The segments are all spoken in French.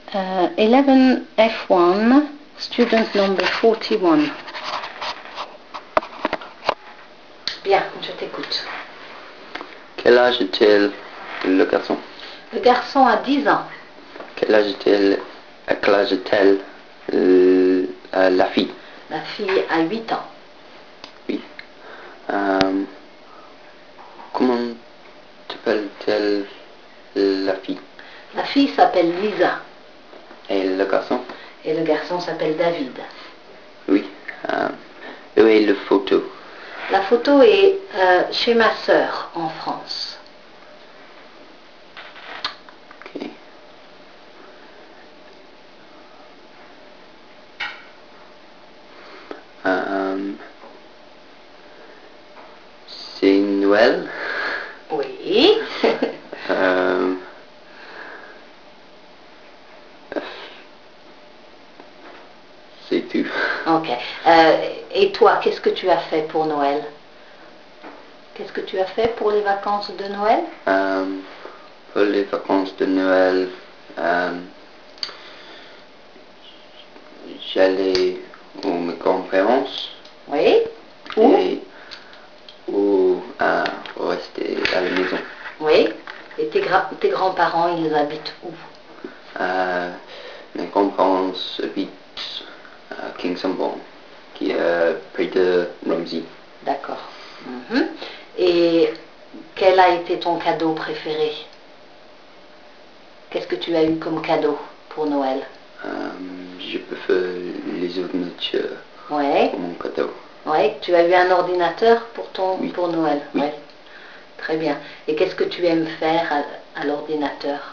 11F1, student number 41. Bien, je t'écoute. Quel âge a-t-il le garçon? Le garçon a 10 ans. Quel âge a-t-elle la fille? La fille a 8 ans. Oui. Comment s'appelle-t-elle la fille? La fille s'appelle Lisa. Et le garçon? Et le garçon s'appelle David. Oui. Où est la photo? La photo est chez ma sœur en France. Ok. C'est Noël? Oui. C'est tout. Ok. Et toi, qu'est-ce que tu as fait pour Noël? Qu'est-ce que tu as fait pour les vacances de Noël? Pour les vacances de Noël, j'allais aux grands-parents. Oui. Où? Ou rester à la maison. Oui. Et tes grands-parents, ils habitent où? Mes grands-parents habitent à Kingston, qui est près de Romsey. D'accord. Et quel a été ton cadeau préféré? Qu'est-ce que tu as eu comme cadeau pour Noël? Je préfère les ordinateurs Ouais. pour mon cadeau. Oui, tu as eu un ordinateur Oui. pour Noël? Oui. Ouais. Très bien. Et qu'est-ce que tu aimes faire à l'ordinateur?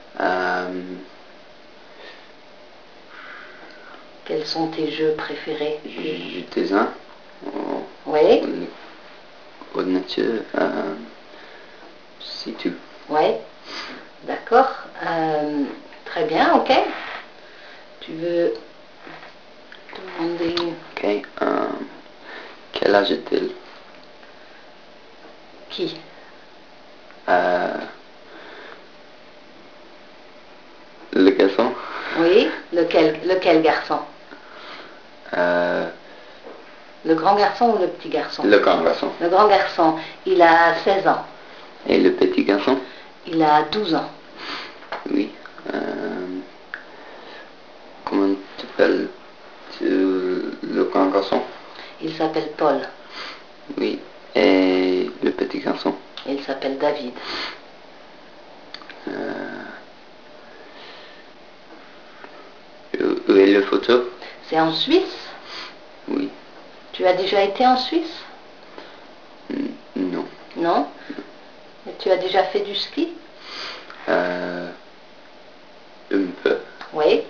Quels sont tes jeux préférés? Je désign Oui. ordinateur, c'est tout. Oui. D'accord. Très bien, ok. Tu veux demander... Ok. Quel âge a-t-il? Qui? Le garçon? Oui. Lequel garçon? Le grand garçon ou le petit garçon? Le grand garçon. Le grand garçon, il a 16 ans. Et le petit garçon? Il a 12 ans. Oui. Comment t'appelles le grand garçon? Il s'appelle Paul. Oui. Et le petit garçon? Il s'appelle David. Où est la photo? C'est en Suisse? Oui. Tu as déjà été en Suisse? Non. Non? Et tu as déjà fait du ski? Un peu. Oui.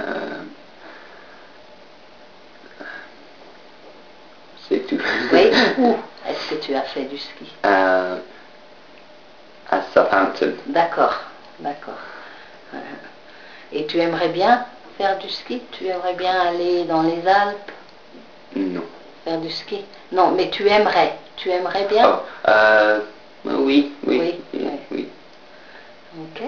C'est tout. Oui. Où est-ce que tu as fait du ski? À Southampton. D'accord, d'accord. Et tu aimerais bien faire du ski? Tu aimerais bien aller dans les Alpes? Non. Faire du ski? Non, mais tu aimerais. Tu aimerais bien? Oui. Oui. Ok.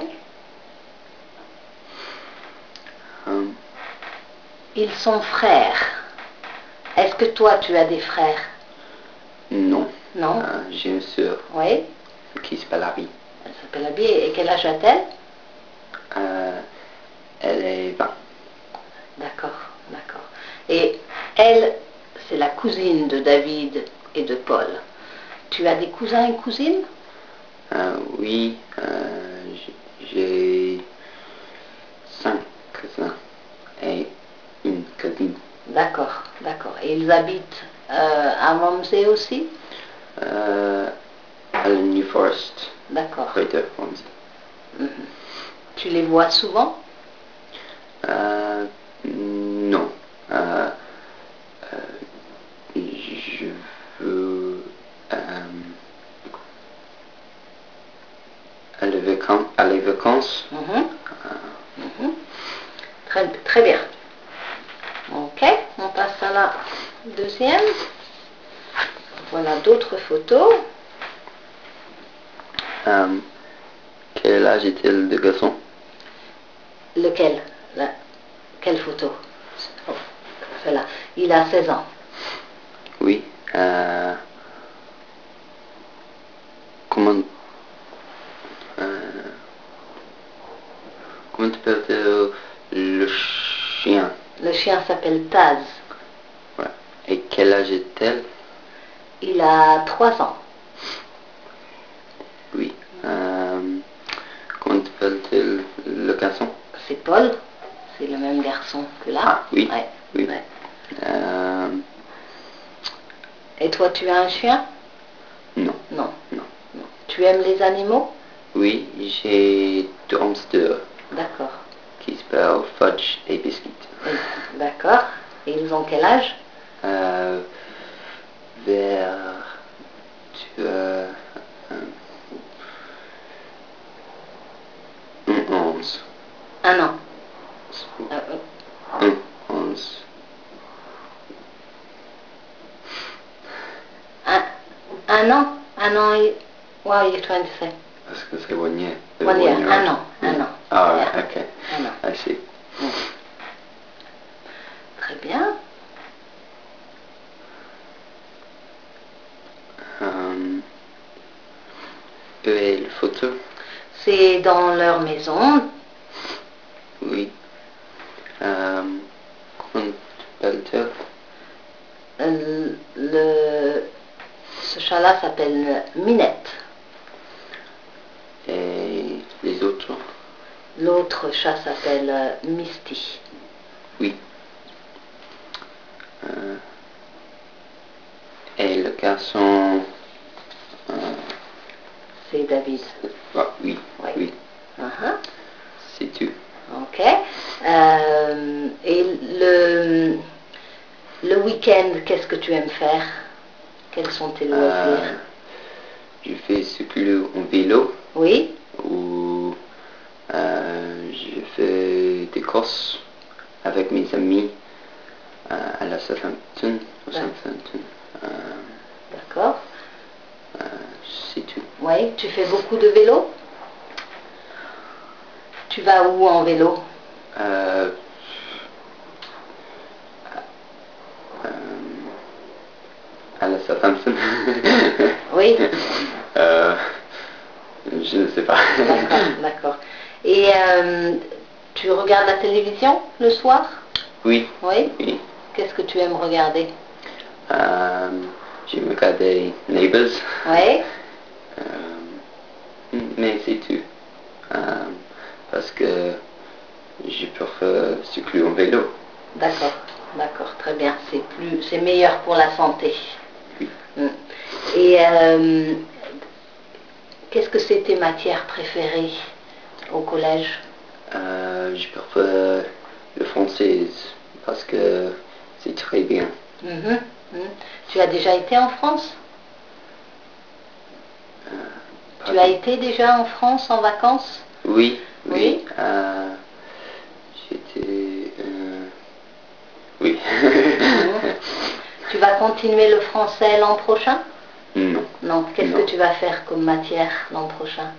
Ils sont frères. Est-ce que toi, tu as des frères? Non. Non? J'ai une sœur. Oui. Qui s'appelle Abby. Elle s'appelle Abby. Et quel âge a-t-elle? Elle est 20. D'accord, d'accord. Et elle, c'est la cousine de David et de Paul. Tu as des cousins et cousines? Oui. J'ai 5 cousins et une cousine. D'accord, d'accord. Et ils habitent à Romsey aussi? À la New Forest. D'accord. Près de Romsey. Tu les vois souvent? Non. Je veux à les vacances. Très, très bien. Ok, on passe à la deuxième. Voilà d'autres photos. Quel âge est-il de garçon? Lequel? Là. Quelle photo? Oh, celle-là. Il a 16 ans. Oui. Comment... comment t'appelles le chien? Le chien s'appelle Taz. Voilà. Et quel âge est-elle? Il a 3 ans. Oui. Comment t'appelles le garçon? C'est Paul. C'est le même garçon que là. Ah, oui. Ouais. Oui. Ouais. Et toi, tu as un chien? Non. Non. Non. Non. Tu aimes les animaux? Oui, j'ai 2 hamsters D'accord. qui s'appellent Fudge et Biscuit. D'accord. Et ils ont quel âge? Vers... un 11. Un an. Un 11. Un an? Un an et... What are you trying to say? Parce que c'est 1 year. 1 year. 1 year Un old. an. Un an. Ah, Yeah. okay. Un an. I see. Très bien. Et le photo? C'est dans leur maison. Oui. Comment t'appelles-tu? Ce chat-là s'appelle Minette. Et les autres? L'autre chat s'appelle Misty. Oui. Et le garçon? C'est David. Ah, oui. Oui. Oui. Uh-huh. C'est tout. Ok. Et le week-end, qu'est-ce que tu aimes faire? Quels sont tes loisirs? Je fais circuler en vélo. Oui. Ou je fais des courses avec mes amis à la Southampton. D'accord. C'est tout. Oui. Tu fais beaucoup de vélo? Tu vas où en vélo? À la Southampton. Oui. Je ne sais pas. D'accord, d'accord. Et tu regardes la télévision le soir? Oui. Oui. Oui. Qu'est-ce que tu aimes regarder? J'ai regardé Neighbours. Oui. Mais c'est tout. Parce que je préfère circuler en vélo. D'accord, d'accord, très bien. C'est meilleur pour la santé. Oui. Et qu'est-ce que c'est tes matières préférées au collège? Je préfère le français parce que c'est très bien. Mhm, mhm. Tu as déjà été en France? Tu as été déjà en France en vacances? Oui, oui. Oui. J'étais... oui. Tu vas continuer le français l'an prochain? Non. Non. Qu'est-ce Non. que tu vas faire comme matière l'an prochain?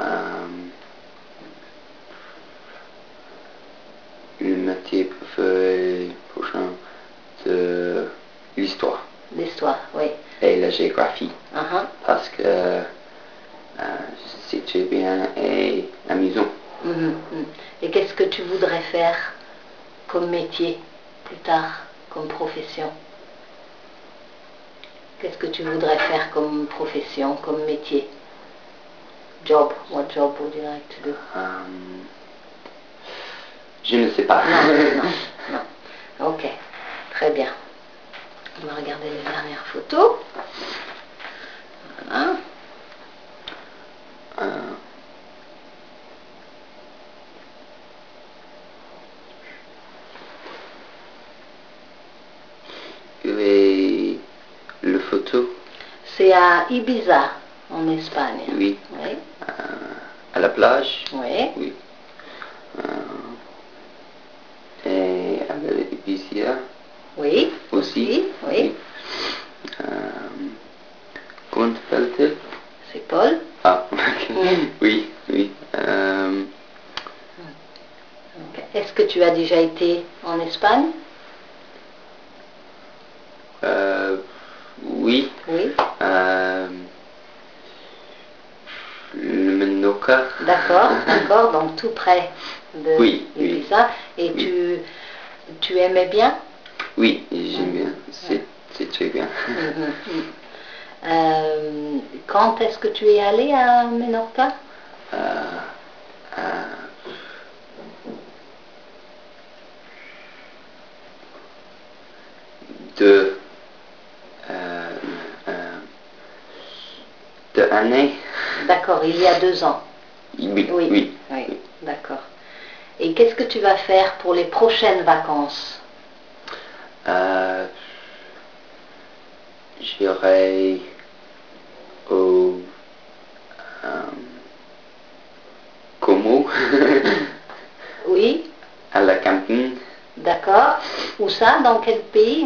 Le métier préféré prochain, c'est l'histoire L'histoire, oui. et la géographie. Uh-huh. Parce que c'est très bien et amusant. Mhm, mhm. Et qu'est-ce que tu voudrais faire comme métier plus tard, comme profession? Qu'est-ce que tu voudrais faire comme profession, comme métier? Job. What job would you like to do? Je ne sais pas. Non, non, non. Ok, très bien. On va regarder les dernières photos. Voilà. Et le photo? C'est à Ibiza, en Espagne. Oui. Oui. À la plage? Oui. Oui. Et à l'Ibiza? Oui. Aussi? Oui. Comment t'appelles-tu? C'est Paul. Ah, ok. Oui, oui. Ok. Est-ce que tu as déjà été en Espagne? Oui. Oui. Le Menorca. D'accord, d'accord, donc tout près de Oui, Ibiza. Et oui. tu aimais bien? Oui, j'aime bien. C'est très bien. Quand est-ce que tu es allé à Menorca? Euh, euh, de, euh, euh, de année. D'accord, il y a 2 ans. Oui, Oui, oui. oui, d'accord. Et qu'est-ce que tu vas faire pour les prochaines vacances? Euh, J'irai au Como, Oui, à la camping. d'accord. Où ça? Dans quel pays?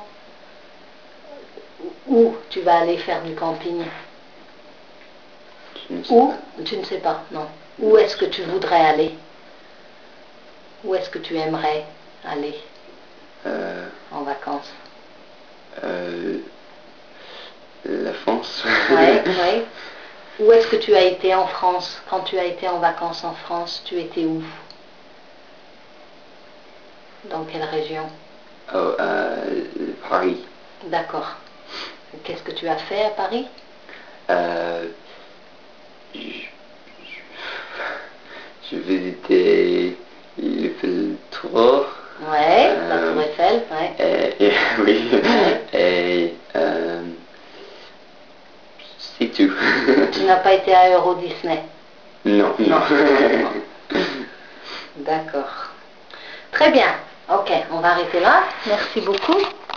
Où tu vas aller faire du camping? Je ne sais Où? pas. Tu ne sais pas, non. Où est-ce que tu voudrais aller? Où est-ce que tu aimerais aller Euh, en vacances? euh, la France. Oui, oui. Où est-ce que tu as été en France? Quand tu as été en vacances en France, tu étais où? Dans quelle région? Oh, Paris. D'accord. Qu'est-ce que tu as fait à Paris? Euh, je, je visitais le tour. Ouais, la Tour Eiffel, ouais. Oui. Ouais. Et c'est tout. Tu n'as pas été à Euro Disney? Non, non. D'accord. Très bien. Ok, on va arrêter là. Merci beaucoup.